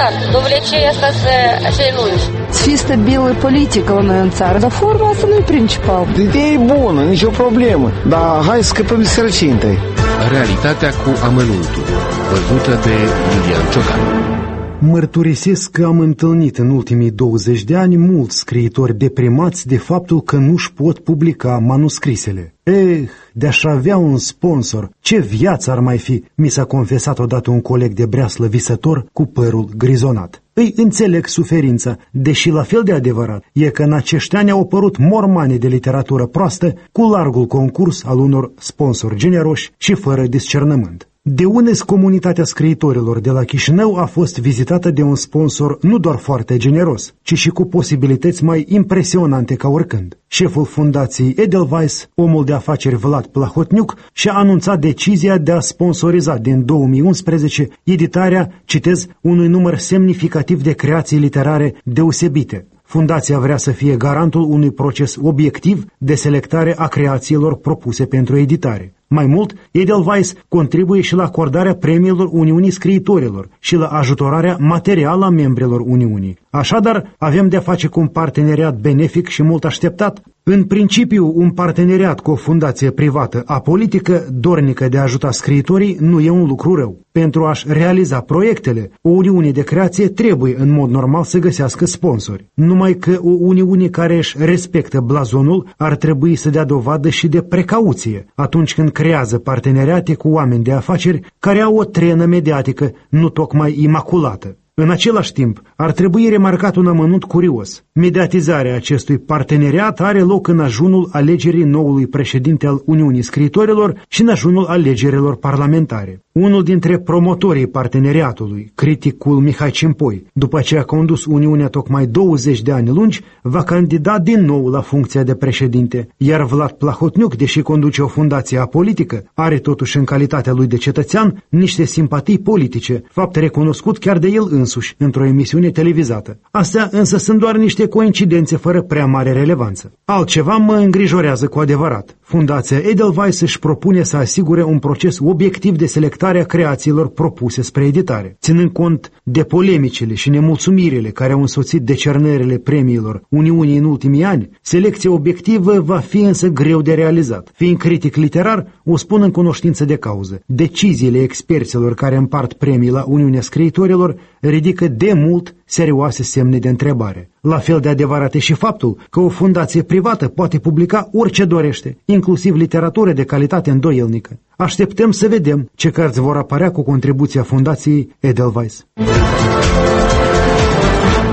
important. Dovlecei asta să lungi. Să fie stabilă politică la noi în țară, dar forma asta nu e principal. Ideea e bună, nicio problemă, dar hai să scăpăm de sărăcie întâi. Realitatea cu amănuntul, văzută de Iulian Ciocan. Mărturisesc că am întâlnit în ultimii 20 de ani mulți scriitori deprimați de faptul că nu-și pot publica manuscrisele. De-aș avea un sponsor, ce viață ar mai fi, mi s-a confesat odată un coleg de breaslă visător cu părul grizonat. Îi înțeleg suferința, deși la fel de adevărat e că în acești ani au apărut mormane de literatură proastă cu largul concurs al unor sponsori generoși și fără discernământ. De unes, comunitatea scriitorilor de la Chișinău a fost vizitată de un sponsor nu doar foarte generos, ci și cu posibilități mai impresionante ca oricând. Șeful fundației Edelweiss, omul de afaceri Vlad Plahotniuc, și-a anunțat decizia de a sponsoriza din 2011 editarea, citez, unui număr semnificativ de creații literare deosebite. Fundația vrea să fie garantul unui proces obiectiv de selectare a creațiilor propuse pentru editare. Mai mult, Edelweiss contribuie și la acordarea premiilor Uniunii Scriitorilor și la ajutorarea materială a membrilor Uniunii. Așadar, avem de-a face cu un parteneriat benefic și mult așteptat. În principiu, un parteneriat cu o fundație privată apolitică, dornică de a ajuta scriitorii, nu e un lucru rău. Pentru a-și realiza proiectele, o uniune de creație trebuie în mod normal să găsească sponsori. Numai că o uniune care își respectă blazonul ar trebui să dea dovadă și de precauție atunci când creează parteneriate cu oameni de afaceri care au o trenă mediatică nu tocmai imaculată. În același timp, ar trebui remarcat un amănunt curios. Mediatizarea acestui parteneriat are loc în ajunul alegerii noului președinte al Uniunii Scriitorilor și în ajunul alegerilor parlamentare. Unul dintre promotorii parteneriatului, criticul Mihai Cimpoi, după ce a condus Uniunea tocmai 20 de ani lungi, va candida din nou la funcția de președinte, iar Vlad Plahotniuc, deși conduce o fundație apolitică, are totuși în calitatea lui de cetățean niște simpatii politice, fapt recunoscut chiar de el însuși într-o emisiune televizată. Astea însă sunt doar niște coincidențe fără prea mare relevanță. Altceva mă îngrijorează cu adevărat. Fundația Edelweiss își propune să asigure un proces obiectiv de selectare a creațiilor propuse spre editare. Ținând cont de polemicile și nemulțumirile care au însoțit decernările premiilor Uniunii în ultimii ani, selecția obiectivă va fi însă greu de realizat. Fiind critic literar, o spun în cunoștință de cauză. Deciziile experților care împart premii la Uniunea Scriitorilor ridică de mult serioase semne de întrebare. La fel de adevărat e și faptul că o fundație privată poate publica orice dorește, inclusiv literatură de calitate îndoielnică. Așteptăm să vedem ce cărți vor apărea cu contribuția fundației Edelweiss.